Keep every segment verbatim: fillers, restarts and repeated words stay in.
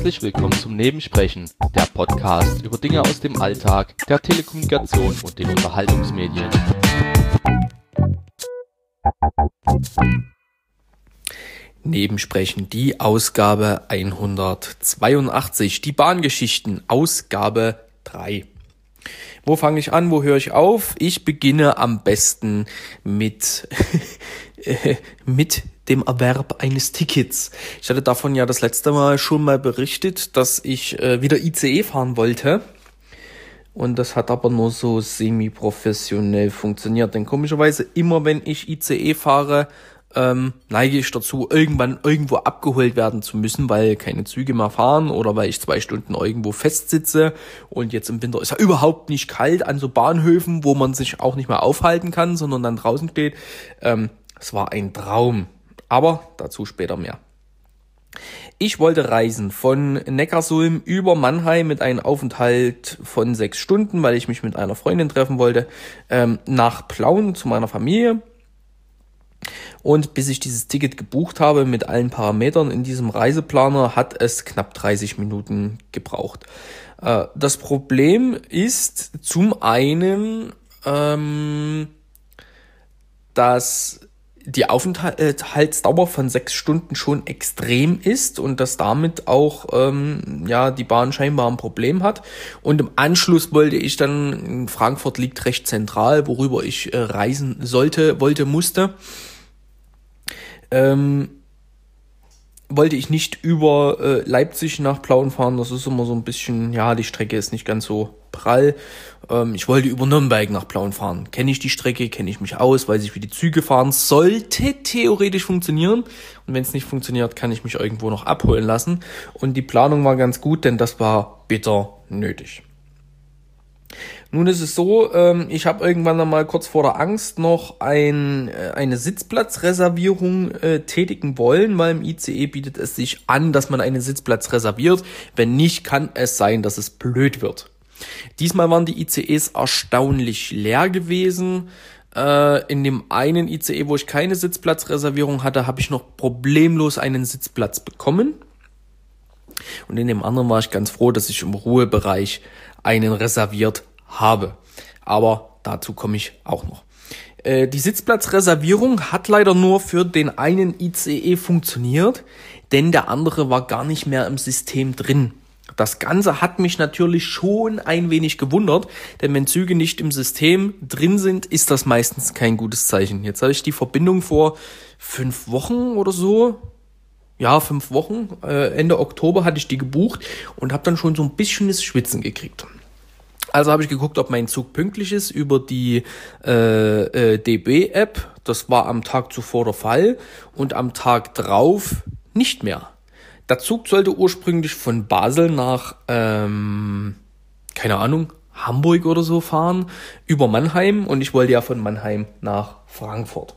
Herzlich willkommen zum Nebensprechen, der Podcast über Dinge aus dem Alltag, der Telekommunikation und den Unterhaltungsmedien. Nebensprechen, die Ausgabe hundertzweiundachtzig, die Bahngeschichten, Ausgabe drei. Wo fange ich an, wo höre ich auf? Ich beginne am besten mit, äh, mit dem Erwerb eines Tickets. Ich hatte davon ja das letzte Mal schon mal berichtet, dass ich äh, wieder I C E fahren wollte. Und das hat aber nur so semi-professionell funktioniert. Denn komischerweise immer, wenn ich I C E fahre, ähm, neige ich dazu, irgendwann irgendwo abgeholt werden zu müssen, weil keine Züge mehr fahren oder weil ich zwei Stunden irgendwo festsitze. Und jetzt im Winter ist ja überhaupt nicht kalt an so Bahnhöfen, wo man sich auch nicht mehr aufhalten kann, sondern dann draußen steht. Ähm, es war ein Traum. Aber dazu später mehr. Ich wollte reisen von Neckarsulm über Mannheim mit einem Aufenthalt von sechs Stunden, weil ich mich mit einer Freundin treffen wollte, ähm, nach Plauen zu meiner Familie. Und bis ich dieses Ticket gebucht habe mit allen Parametern in diesem Reiseplaner, hat es knapp dreißig Minuten gebraucht. Äh, das Problem ist zum einen, ähm, dass die Aufenthaltsdauer von sechs Stunden schon extrem ist und dass damit auch ähm, ja die Bahn scheinbar ein Problem hat. Und im Anschluss wollte ich dann, Frankfurt liegt recht zentral, worüber ich äh, reisen sollte, wollte, musste. Ähm, wollte ich nicht über äh, Leipzig nach Plauen fahren, das ist immer so ein bisschen, ja, die Strecke ist nicht ganz so prall. Ähm, ich wollte über Nürnberg nach Plauen fahren. Kenne ich die Strecke, kenne ich mich aus, weiß ich, wie die Züge fahren. Sollte theoretisch funktionieren. Und wenn es nicht funktioniert, kann ich mich irgendwo noch abholen lassen. Und die Planung war ganz gut, denn das war bitter nötig. Nun ist es so, ähm, ich habe irgendwann einmal kurz vor der Angst noch ein, äh, eine Sitzplatzreservierung äh, tätigen wollen, weil im I C E bietet es sich an, dass man einen Sitzplatz reserviert. Wenn nicht, kann es sein, dass es blöd wird. Diesmal waren die I C Es erstaunlich leer gewesen. Äh, in dem einen I C E, wo ich keine Sitzplatzreservierung hatte, habe ich noch problemlos einen Sitzplatz bekommen. Und in dem anderen war ich ganz froh, dass ich im Ruhebereich einen reserviert habe. Aber dazu komme ich auch noch. Äh, die Sitzplatzreservierung hat leider nur für den einen I C E funktioniert, denn der andere war gar nicht mehr im System drin. Das Ganze hat mich natürlich schon ein wenig gewundert, denn wenn Züge nicht im System drin sind, ist das meistens kein gutes Zeichen. Jetzt habe ich die Verbindung vor fünf Wochen oder so, ja, fünf Wochen, äh, Ende Oktober hatte ich die gebucht und habe dann schon so ein bisschen das Schwitzen gekriegt. Also habe ich geguckt, ob mein Zug pünktlich ist über die äh, äh, D B-App. Das war am Tag zuvor der Fall und am Tag drauf nicht mehr. Der Zug sollte ursprünglich von Basel nach, ähm, keine Ahnung, Hamburg oder so fahren, über Mannheim. Und ich wollte ja von Mannheim nach Frankfurt.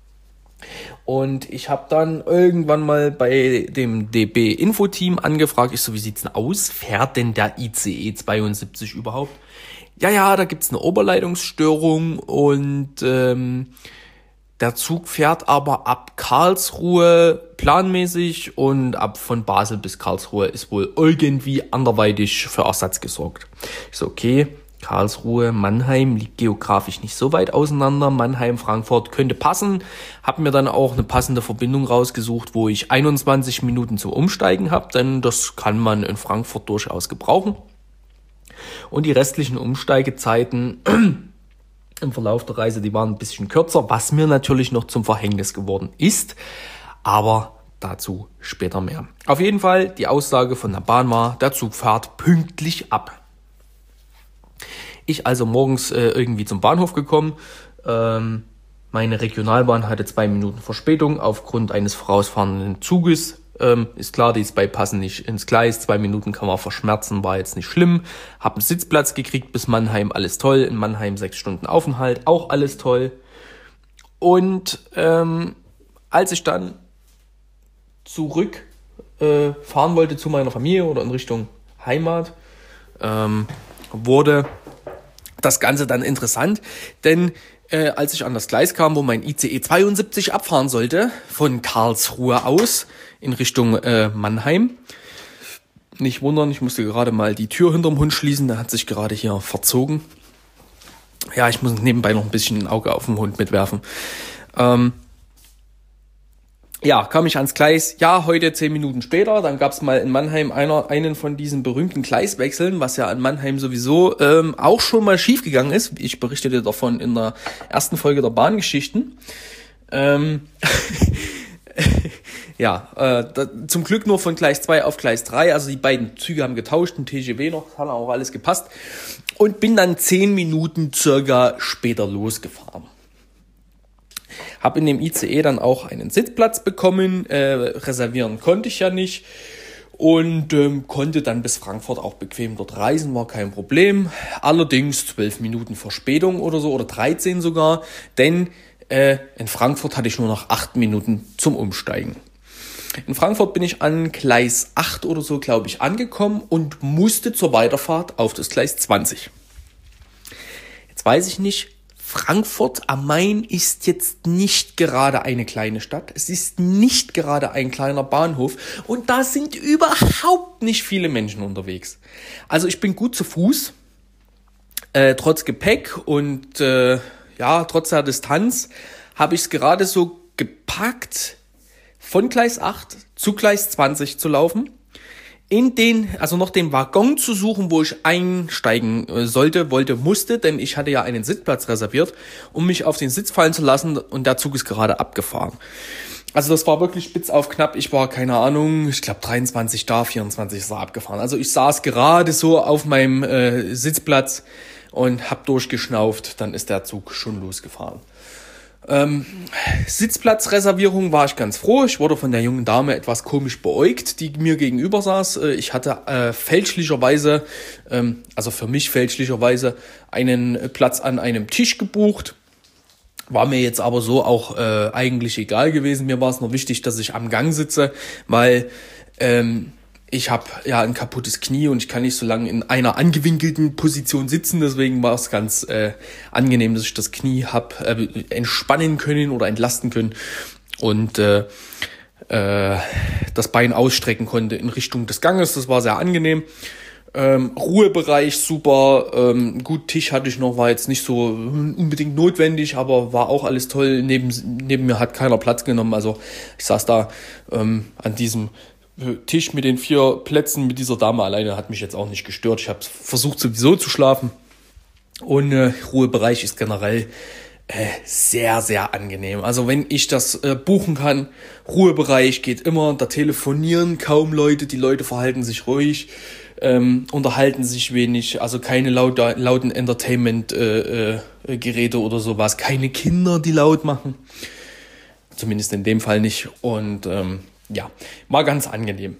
Und ich habe dann irgendwann mal bei dem D B-Info-Team angefragt, ich so, wie sieht's denn aus? Fährt denn der I C E zweiundsiebzig überhaupt? Ja, ja, da gibt's eine Oberleitungsstörung und ähm, der Zug fährt aber ab Karlsruhe planmäßig und ab von Basel bis Karlsruhe ist wohl irgendwie anderweitig für Ersatz gesorgt. Ich so, okay, Karlsruhe, Mannheim liegt geografisch nicht so weit auseinander. Mannheim, Frankfurt könnte passen. Hab mir dann auch eine passende Verbindung rausgesucht, wo ich einundzwanzig Minuten zum Umsteigen habe, denn das kann man in Frankfurt durchaus gebrauchen. Und die restlichen Umsteigezeiten im Verlauf der Reise, die waren ein bisschen kürzer, was mir natürlich noch zum Verhängnis geworden ist. Aber dazu später mehr. Auf jeden Fall, die Aussage von der Bahn war, der Zug fährt pünktlich ab. Ich also morgens äh, irgendwie zum Bahnhof gekommen. Ähm, meine Regionalbahn hatte zwei Minuten Verspätung aufgrund eines vorausfahrenden Zuges. Ähm, ist klar, die zwei passen nicht ins Gleis. Zwei Minuten kann man verschmerzen, war jetzt nicht schlimm. Hab einen Sitzplatz gekriegt bis Mannheim, alles toll. In Mannheim sechs Stunden Aufenthalt, auch alles toll. Und ähm, als ich dann zurück äh, fahren wollte zu meiner Familie oder in Richtung Heimat, ähm, wurde das Ganze dann interessant, denn äh, als ich an das Gleis kam, wo mein I C E zweiundsiebzig abfahren sollte, von Karlsruhe aus in Richtung äh, Mannheim, nicht wundern, ich musste gerade mal die Tür hinterm Hund schließen, der hat sich gerade hier verzogen. Ja, ich muss nebenbei noch ein bisschen ein Auge auf den Hund mitwerfen. Ähm, ja, kam ich ans Gleis. Ja, heute zehn Minuten später. Dann gab's mal in Mannheim einer, einen von diesen berühmten Gleiswechseln, was ja in Mannheim sowieso ähm, auch schon mal schief gegangen ist. Ich berichtete davon in der ersten Folge der Bahngeschichten. Ähm, ja, äh, da, zum Glück nur von Gleis zwei auf Gleis drei. Also die beiden Züge haben getauscht, ein T G V noch, hat auch alles gepasst. Und bin dann zehn Minuten circa später losgefahren. Hab in dem I C E dann auch einen Sitzplatz bekommen, äh, reservieren konnte ich ja nicht und ähm, konnte dann bis Frankfurt auch bequem dort reisen, war kein Problem. Allerdings zwölf Minuten Verspätung oder so oder dreizehn sogar, denn äh, in Frankfurt hatte ich nur noch acht Minuten zum Umsteigen. In Frankfurt bin ich an Gleis acht oder so, glaube ich, angekommen und musste zur Weiterfahrt auf das Gleis zwanzig. Jetzt weiß ich nicht, Frankfurt am Main ist jetzt nicht gerade eine kleine Stadt. Es ist nicht gerade ein kleiner Bahnhof. Und da sind überhaupt nicht viele Menschen unterwegs. Also ich bin gut zu Fuß, äh, trotz Gepäck und äh, ja, trotz der Distanz habe ich es gerade so gepackt, von Gleis acht zu Gleis zwanzig zu laufen. In den, also noch den Waggon zu suchen, wo ich einsteigen sollte, wollte, musste, denn ich hatte ja einen Sitzplatz reserviert, um mich auf den Sitz fallen zu lassen und der Zug ist gerade abgefahren. Also das war wirklich spitz auf knapp. Ich war, keine Ahnung, ich glaube dreiundzwanzig da, vierundzwanzig ist er abgefahren. Also ich saß gerade so auf meinem äh, Sitzplatz und hab durchgeschnauft, dann ist der Zug schon losgefahren. Ähm, Sitzplatzreservierung war ich ganz froh. Ich wurde von der jungen Dame etwas komisch beäugt, die mir gegenüber saß. Ich hatte äh, fälschlicherweise, ähm, also für mich fälschlicherweise, einen Platz an einem Tisch gebucht. War mir jetzt aber so auch äh, eigentlich egal gewesen. Mir war es nur wichtig, dass ich am Gang sitze, weil ähm, ich habe ja ein kaputtes Knie und ich kann nicht so lange in einer angewinkelten Position sitzen. Deswegen war es ganz äh, angenehm, dass ich das Knie habe äh, entspannen können oder entlasten können und äh, äh, das Bein ausstrecken konnte in Richtung des Ganges. Das war sehr angenehm. Ähm, Ruhebereich super. Ähm, gut, Tisch hatte ich noch, war jetzt nicht so unbedingt notwendig, aber war auch alles toll. Neben, neben mir hat keiner Platz genommen. Also ich saß da ähm, an diesem Tisch mit den vier Plätzen mit dieser Dame alleine, hat mich jetzt auch nicht gestört. Ich habe versucht sowieso zu schlafen und äh, Ruhebereich ist generell äh, sehr, sehr angenehm. Also wenn ich das äh, buchen kann, Ruhebereich geht immer, da telefonieren kaum Leute, die Leute verhalten sich ruhig, ähm, unterhalten sich wenig, also keine laut, lauten Entertainment-Geräte äh, äh, oder sowas, keine Kinder, die laut machen, zumindest in dem Fall nicht und ähm, ja, war ganz angenehm.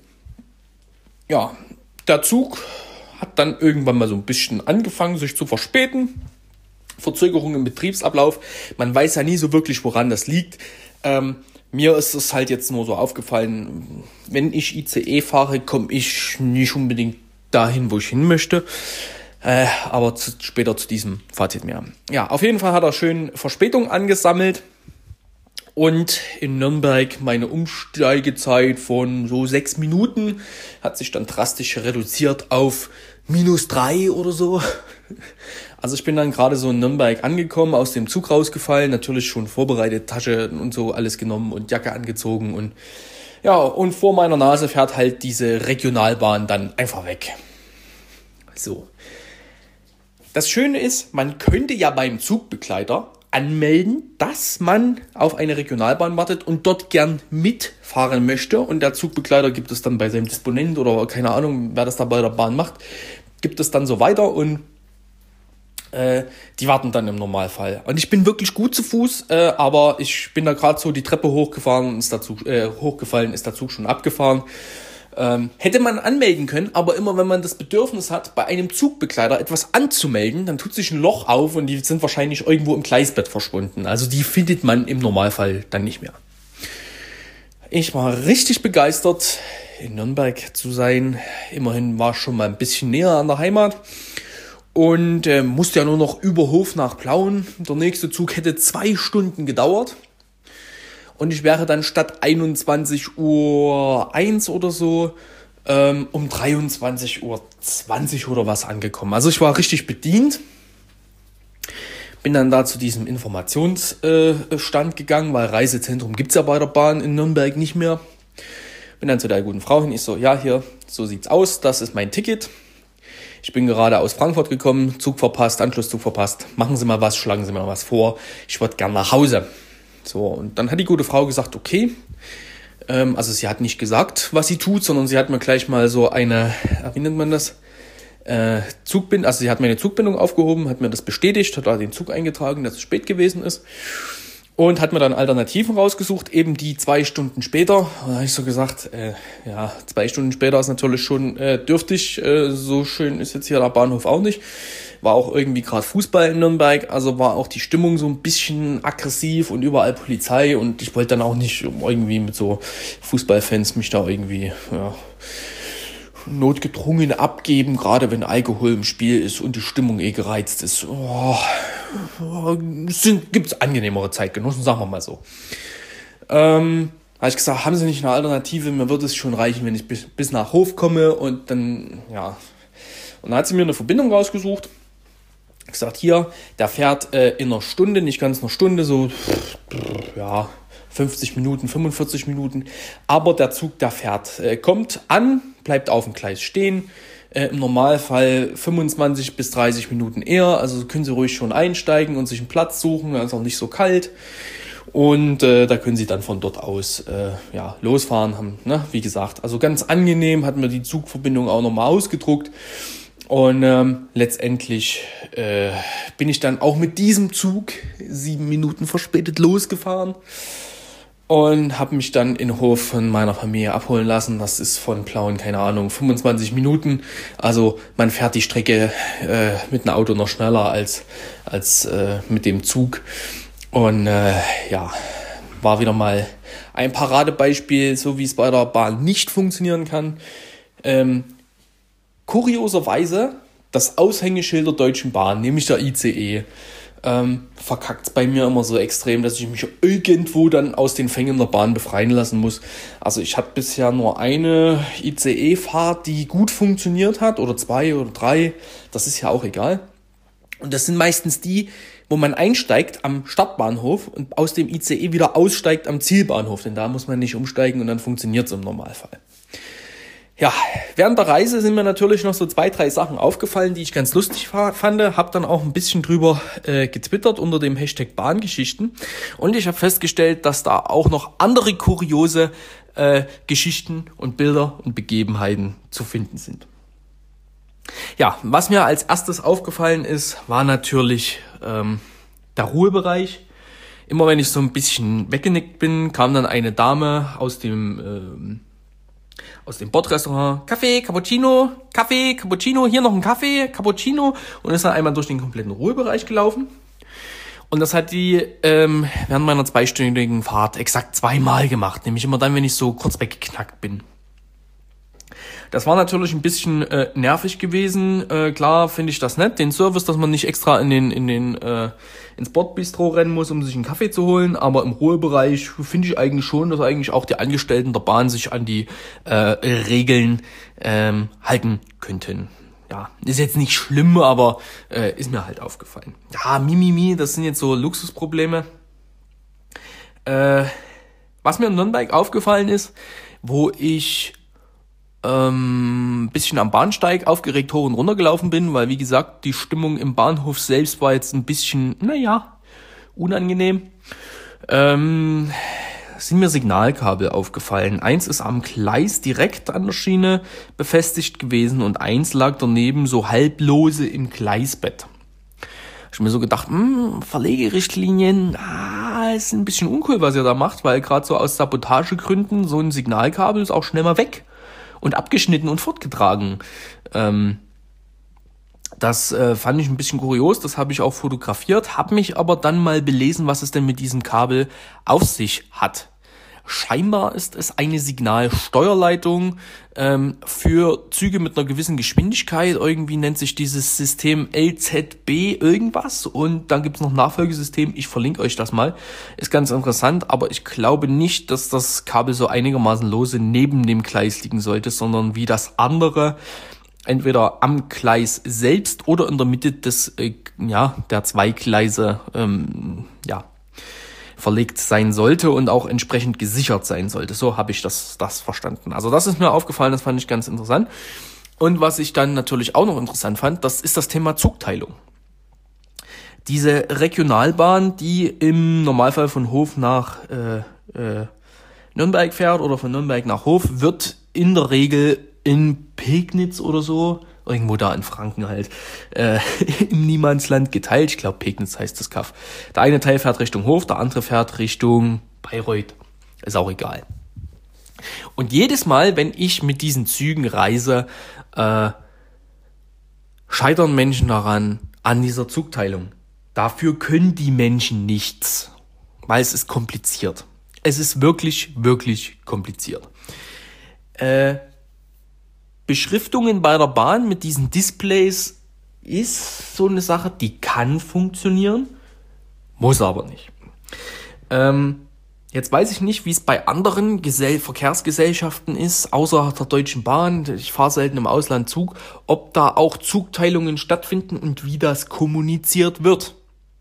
Ja, der Zug hat dann irgendwann mal so ein bisschen angefangen, sich zu verspäten. Verzögerung im Betriebsablauf. Man weiß ja nie so wirklich, woran das liegt. Ähm, mir ist es halt jetzt nur so aufgefallen, wenn ich I C E fahre, komme ich nicht unbedingt dahin, wo ich hin möchte. Äh, aber zu, später zu diesem Fazit mehr. Ja, auf jeden Fall hat er schön Verspätung angesammelt. Und in Nürnberg meine Umsteigezeit von so sechs Minuten hat sich dann drastisch reduziert auf minus drei oder so. Also ich bin dann gerade so in Nürnberg angekommen, aus dem Zug rausgefallen, natürlich schon vorbereitet, Tasche und so alles genommen und Jacke angezogen. Und ja, und vor meiner Nase fährt halt diese Regionalbahn dann einfach weg. So. Das Schöne ist, man könnte ja beim Zugbegleiter anmelden, dass man auf eine Regionalbahn wartet und dort gern mitfahren möchte. Und der Zugbegleiter gibt es dann bei seinem Disponent oder keine Ahnung, wer das da bei der Bahn macht, gibt es dann so weiter und äh, die warten dann im Normalfall. Und ich bin wirklich gut zu Fuß, äh, aber ich bin da gerade so die Treppe hochgefahren und ist der Zug, äh, hochgefallen, ist der Zug schon abgefahren. Ähm, hätte man anmelden können, aber immer wenn man das Bedürfnis hat, bei einem Zugbegleiter etwas anzumelden, dann tut sich ein Loch auf und die sind wahrscheinlich irgendwo im Gleisbett verschwunden. Also die findet man im Normalfall dann nicht mehr. Ich war richtig begeistert, in Nürnberg zu sein. Immerhin war ich schon mal ein bisschen näher an der Heimat und äh, musste ja nur noch über Hof nach Plauen. Der nächste Zug hätte zwei Stunden gedauert. Und ich wäre dann statt einundzwanzig Uhr eins oder so ähm, um dreiundzwanzig Uhr zwanzig oder was angekommen. Also ich war richtig bedient. Bin dann da zu diesem Informationsstand gegangen, weil Reisezentrum gibt's ja bei der Bahn in Nürnberg nicht mehr. Bin dann zu der guten Frau hin. Ich so, ja, hier, so sieht's aus. Das ist mein Ticket. Ich bin gerade aus Frankfurt gekommen, Zug verpasst, Anschlusszug verpasst. Machen Sie mal was, schlagen Sie mal was vor. Ich würde gern nach Hause. So, und dann hat die gute Frau gesagt, okay. Ähm, also sie hat nicht gesagt, was sie tut, sondern sie hat mir gleich mal so eine, wie nennt man das? Äh, Zugbindung, also sie hat meine Zugbindung aufgehoben, hat mir das bestätigt, hat da den Zug eingetragen, dass es spät gewesen ist und hat mir dann Alternativen rausgesucht, eben die zwei Stunden später. Da habe ich so gesagt, äh, ja, zwei Stunden später ist natürlich schon äh, dürftig, äh, so schön ist jetzt hier der Bahnhof auch nicht. War auch irgendwie gerade Fußball in Nürnberg, also war auch die Stimmung so ein bisschen aggressiv und überall Polizei und ich wollte dann auch nicht irgendwie mit so Fußballfans mich da irgendwie, ja, notgedrungen abgeben, gerade wenn Alkohol im Spiel ist und die Stimmung eh gereizt ist. Oh, gibt es angenehmere Zeitgenossen, sagen wir mal so. Ähm, habe ich gesagt, haben Sie nicht eine Alternative? Mir würde es schon reichen, wenn ich bis, bis nach Hof komme und dann, ja. Und dann hat sie mir eine Verbindung rausgesucht. Gesagt, hier, der fährt äh, in einer Stunde, nicht ganz einer Stunde, so, ja, fünfzig Minuten, fünfundvierzig Minuten. Aber der Zug, der fährt, äh, kommt an, bleibt auf dem Gleis stehen. Äh, im Normalfall fünfundzwanzig bis dreißig Minuten eher. Also können Sie ruhig schon einsteigen und sich einen Platz suchen. Da ist auch nicht so kalt. Und äh, da können Sie dann von dort aus äh, ja, losfahren. Haben, ne, wie gesagt, also ganz angenehm, hat mir die Zugverbindung auch nochmal ausgedruckt. Und ähm, letztendlich äh, bin ich dann auch mit diesem Zug sieben Minuten verspätet losgefahren und habe mich dann in Hof von meiner Familie abholen lassen. Das ist von Plauen, keine Ahnung, fünfundzwanzig Minuten. Also man fährt die Strecke äh, mit einem Auto noch schneller als, als äh, mit dem Zug. Und äh, ja, war wieder mal ein Paradebeispiel, so wie es bei der Bahn nicht funktionieren kann. Ähm, Kurioserweise das Aushängeschild der Deutschen Bahn, nämlich der I C E, ähm, verkackt es bei mir immer so extrem, dass ich mich irgendwo dann aus den Fängen der Bahn befreien lassen muss. Also ich hatte bisher nur eine I C E-Fahrt, die gut funktioniert hat, oder zwei oder drei, das ist ja auch egal. Und das sind meistens die, wo man einsteigt am Startbahnhof und aus dem I C E wieder aussteigt am Zielbahnhof, denn da muss man nicht umsteigen und dann funktioniert es im Normalfall. Ja, während der Reise sind mir natürlich noch so zwei, drei Sachen aufgefallen, die ich ganz lustig fand. Hab dann auch ein bisschen drüber äh, getwittert unter dem Hashtag Bahngeschichten. Und ich habe festgestellt, dass da auch noch andere kuriose äh, Geschichten und Bilder und Begebenheiten zu finden sind. Ja, was mir als erstes aufgefallen ist, war natürlich ähm, der Ruhebereich. Immer wenn ich so ein bisschen weggenickt bin, kam dann eine Dame aus dem... Ähm, aus dem Bordrestaurant, Kaffee, Cappuccino, Kaffee, Cappuccino, hier noch ein Kaffee, Cappuccino und ist dann einmal durch den kompletten Ruhebereich gelaufen. Und das hat die ähm, während meiner zweistündigen Fahrt exakt zweimal gemacht, nämlich immer dann, wenn ich so kurz weggeknackt bin. Das war natürlich ein bisschen äh, nervig gewesen. Äh, klar finde ich das nett, den Service, dass man nicht extra in den in den äh, ins Bordbistro rennen muss, um sich einen Kaffee zu holen. Aber im Ruhebereich finde ich eigentlich schon, dass eigentlich auch die Angestellten der Bahn sich an die äh, Regeln ähm, halten könnten. Ja, ist jetzt nicht schlimm, aber äh, ist mir halt aufgefallen. Ja, Mimimi, das sind jetzt so Luxusprobleme. Äh, was mir in Nürnberg aufgefallen ist, wo ich ähm, ein bisschen am Bahnsteig aufgeregt hoch und runter gelaufen bin, weil wie gesagt, die Stimmung im Bahnhof selbst war jetzt ein bisschen, naja, unangenehm. Ähm, sind mir Signalkabel aufgefallen. Eins ist am Gleis direkt an der Schiene befestigt gewesen und eins lag daneben so halblose im Gleisbett. Ich habe mir so gedacht, hm, Verlegerichtlinien, ah, ist ein bisschen uncool, was ihr da macht, weil gerade so aus Sabotagegründen so ein Signalkabel ist auch schnell mal weg und abgeschnitten und fortgetragen. Ähm, das äh, fand ich ein bisschen kurios, das habe ich auch fotografiert, habe mich aber dann mal belesen, was es denn mit diesem Kabel auf sich hat. scheinbar ist es eine Signalsteuerleitung ähm, für Züge mit einer gewissen Geschwindigkeit. Irgendwie nennt sich dieses System L Z B irgendwas. Und dann gibt es noch ein Nachfolgesystem. Ich verlinke euch das mal. Ist ganz interessant, aber ich glaube nicht, dass das Kabel so einigermaßen lose neben dem Gleis liegen sollte, sondern wie das andere entweder am Gleis selbst oder in der Mitte des, äh, ja, der zwei Gleise, ähm, ja, verlegt sein sollte und auch entsprechend gesichert sein sollte. So habe ich das, das verstanden. Also das ist mir aufgefallen, das fand ich ganz interessant. Und was ich dann natürlich auch noch interessant fand, das ist das Thema Zugteilung. Diese Regionalbahn, die im Normalfall von Hof nach äh, äh, Nürnberg fährt oder von Nürnberg nach Hof, wird in der Regel in Pegnitz oder so, irgendwo da in Franken halt, äh, im Niemandsland geteilt. Ich glaube, Pegnitz heißt das Kaff. Der eine Teil fährt Richtung Hof, der andere fährt Richtung Bayreuth. Ist auch egal. Und jedes Mal, wenn ich mit diesen Zügen reise, äh, scheitern Menschen daran, an dieser Zugteilung. Dafür können die Menschen nichts, weil es ist kompliziert. Es ist wirklich, wirklich kompliziert. Äh, Beschriftungen bei der Bahn mit diesen Displays ist so eine Sache, die kann funktionieren, muss aber nicht. Ähm, jetzt weiß ich nicht, wie es bei anderen Gesell- Verkehrsgesellschaften ist, außer der Deutschen Bahn. Ich fahre selten im Ausland Zug, ob da auch Zugteilungen stattfinden und wie das kommuniziert wird.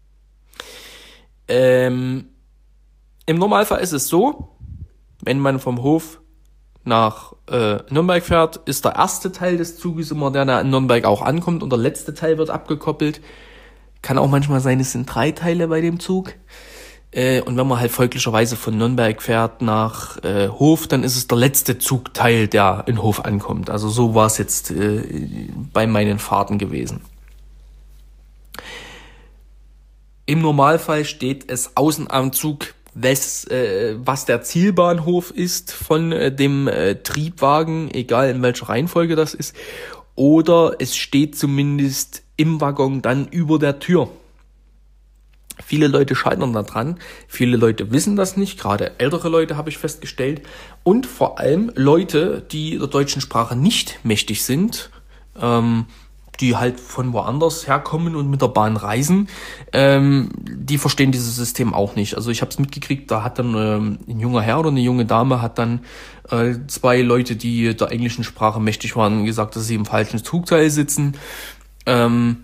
Ähm, Im Normalfall ist es so, wenn man vom Hof nach äh, Nürnberg fährt, ist der erste Teil des Zuges immer der, der in Nürnberg auch ankommt und der letzte Teil wird abgekoppelt. Kann auch manchmal sein, es sind drei Teile bei dem Zug. Äh, und wenn man halt folglicherweise von Nürnberg fährt nach äh, Hof, dann ist es der letzte Zugteil, der in Hof ankommt. Also so war es jetzt äh, bei meinen Fahrten gewesen. Im Normalfall steht es außen am Zug, Was, äh, was der Zielbahnhof ist von äh, dem äh, Triebwagen, egal in welcher Reihenfolge das ist, oder es steht zumindest im Waggon dann über der Tür. Viele Leute scheitern da dran, viele Leute wissen das nicht, gerade ältere Leute habe ich festgestellt, und vor allem Leute, die der deutschen Sprache nicht mächtig sind, ähm, die halt von woanders herkommen und mit der Bahn reisen, ähm, die verstehen dieses System auch nicht. Also ich habe es mitgekriegt, da hat dann ähm, ein junger Herr oder eine junge Dame hat dann äh, zwei Leute, die der englischen Sprache mächtig waren, gesagt, dass sie im falschen Zugteil sitzen. Ähm,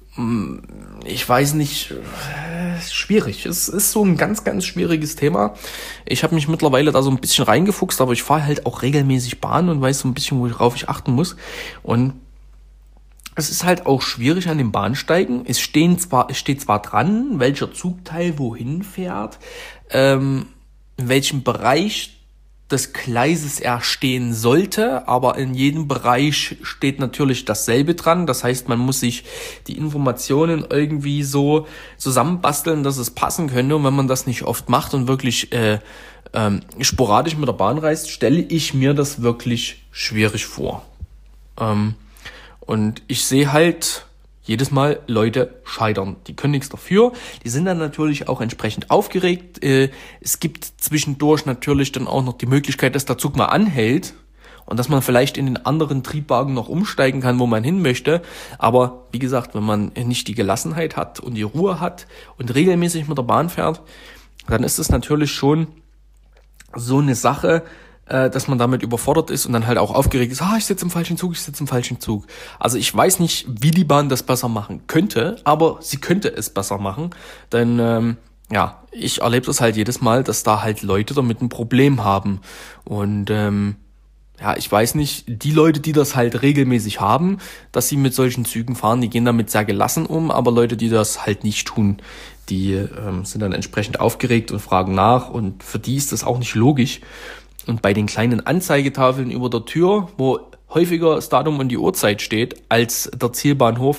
ich weiß nicht, äh, schwierig. Es ist so ein ganz, ganz schwieriges Thema. Ich habe mich mittlerweile da so ein bisschen reingefuchst, aber ich fahre halt auch regelmäßig Bahn und weiß so ein bisschen, worauf ich achten muss. Und es ist halt auch schwierig an den Bahnsteigen. Es stehen zwar, es steht zwar dran, welcher Zugteil wohin fährt, ähm, in welchem Bereich des Gleises er stehen sollte, aber in jedem Bereich steht natürlich dasselbe dran. Das heißt, man muss sich die Informationen irgendwie so zusammenbasteln, dass es passen könnte. Und wenn man das nicht oft macht und wirklich äh, ähm, sporadisch mit der Bahn reist, stelle ich mir das wirklich schwierig vor. Ähm, Und ich sehe halt jedes Mal Leute scheitern. Die können nichts dafür. Die sind dann natürlich auch entsprechend aufgeregt. Es gibt zwischendurch natürlich dann auch noch die Möglichkeit, dass der Zug mal anhält und dass man vielleicht in den anderen Triebwagen noch umsteigen kann, wo man hin möchte. Aber wie gesagt, wenn man nicht die Gelassenheit hat und die Ruhe hat und regelmäßig mit der Bahn fährt, dann ist es natürlich schon so eine Sache, dass man damit überfordert ist und dann halt auch aufgeregt ist, ah, ich sitze im falschen Zug, ich sitze im falschen Zug. Also ich weiß nicht, wie die Bahn das besser machen könnte, aber sie könnte es besser machen, denn ähm, ja, ich erlebe das halt jedes Mal, dass da halt Leute damit ein Problem haben und ähm, ja, ich weiß nicht, die Leute, die das halt regelmäßig haben, dass sie mit solchen Zügen fahren, die gehen damit sehr gelassen um, aber Leute, die das halt nicht tun, die ähm, sind dann entsprechend aufgeregt und fragen nach und für die ist das auch nicht logisch. Und bei den kleinen Anzeigetafeln über der Tür, wo häufiger das Datum und die Uhrzeit steht, als der Zielbahnhof,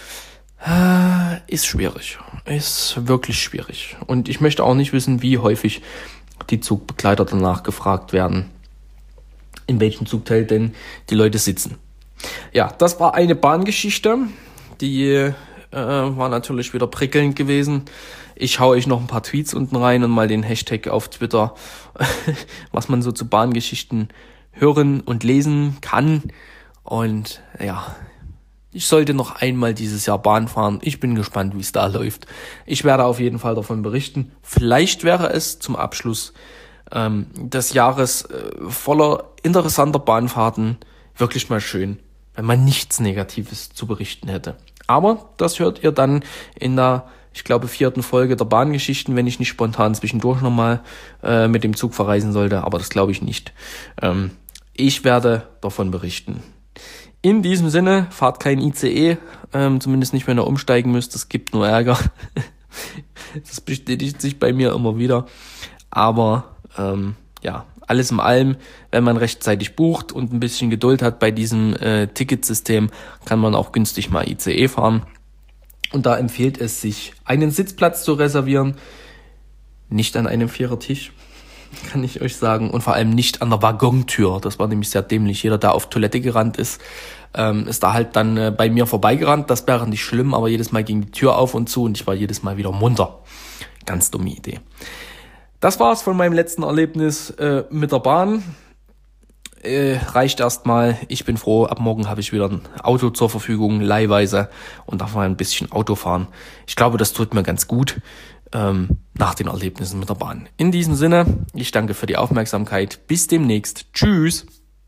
äh, ist schwierig. Ist wirklich schwierig. Und ich möchte auch nicht wissen, wie häufig die Zugbegleiter danach gefragt werden, in welchem Zugteil denn die Leute sitzen. Ja, das war eine Bahngeschichte, die äh, war natürlich wieder prickelnd gewesen. Ich hau euch noch ein paar Tweets unten rein und mal den Hashtag auf Twitter, was man so zu Bahngeschichten hören und lesen kann. Und ja, ich sollte noch einmal dieses Jahr Bahn fahren. Ich bin gespannt, wie es da läuft. Ich werde auf jeden Fall davon berichten. Vielleicht wäre es zum Abschluss ähm, des Jahres äh, voller interessanter Bahnfahrten wirklich mal schön, wenn man nichts Negatives zu berichten hätte. Aber das hört ihr dann in der, ich glaube, vierten Folge der Bahngeschichten, wenn ich nicht spontan zwischendurch nochmal äh, mit dem Zug verreisen sollte. Aber das glaube ich nicht. Ähm, ich werde davon berichten. In diesem Sinne, fahrt kein I C E, ähm, zumindest nicht, wenn ihr umsteigen müsst. Das gibt nur Ärger. Das bestätigt sich bei mir immer wieder. Aber ähm, ja, alles in allem, wenn man rechtzeitig bucht und ein bisschen Geduld hat bei diesem äh, Ticketsystem, kann man auch günstig mal I C E fahren. Und da empfiehlt es sich, einen Sitzplatz zu reservieren, nicht an einem Vierertisch, kann ich euch sagen, und vor allem nicht an der Waggontür. Das war nämlich sehr dämlich. Jeder, der auf Toilette gerannt ist, ähm, ist da halt dann äh, bei mir vorbeigerannt. Das wäre nicht schlimm, aber jedes Mal ging die Tür auf und zu und ich war jedes Mal wieder munter. Ganz dumme Idee. Das war's von meinem letzten Erlebnis äh, mit der Bahn. Äh, reicht erstmal. Ich bin froh, ab morgen habe ich wieder ein Auto zur Verfügung, leihweise, und darf mal ein bisschen Auto fahren. Ich glaube, das tut mir ganz gut ähm, nach den Erlebnissen mit der Bahn. In diesem Sinne, ich danke für die Aufmerksamkeit. Bis demnächst. Tschüss.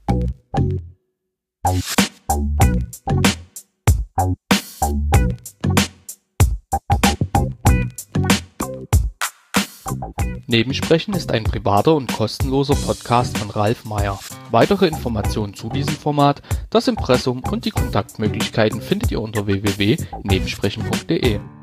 Nebensprechen ist ein privater und kostenloser Podcast von Ralf Meyer. Weitere Informationen zu diesem Format, das Impressum und die Kontaktmöglichkeiten findet ihr unter w w w punkt nebensprechen punkt de.